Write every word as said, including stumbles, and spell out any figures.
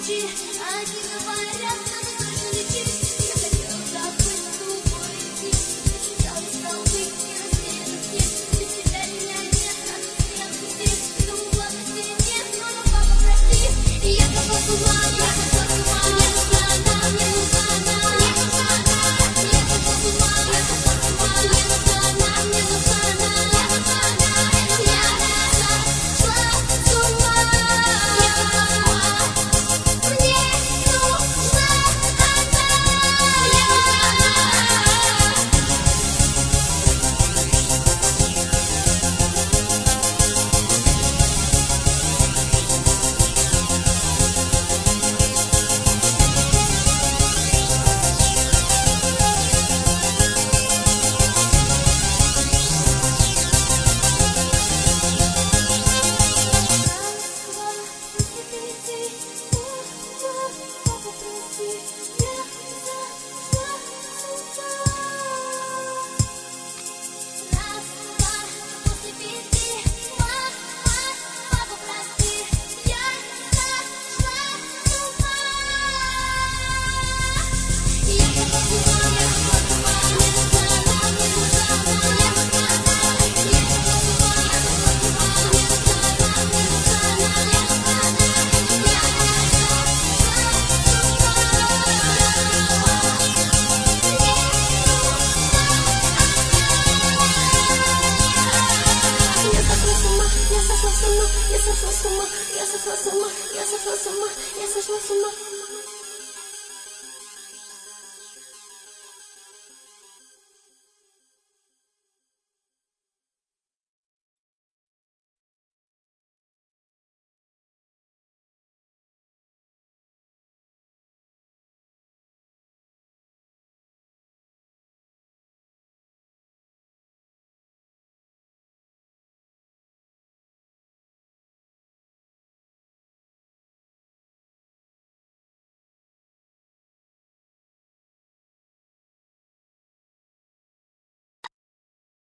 ночи, они говорят, надо тоже лечить. Я хотела забыть с тобой идти, я устал быть и растерянности. Без тебя меня нет, надо меня отпустить. Думала, прости, нет, мама, папа, прости. И я сошла с ума, я сошла с ума. Мне нужна она, мне нужна она, мне нужна она. Я сошла с ума, я сошла с ума. Мне нужна она, мне нужна она, мне нужна она. Я сошла с ума, я сошла с ума. Мне нужна она, мне нужна Я сошла с ума, я сошла с ума, я сошла с ума, я сошла с ума, я сошла с ума.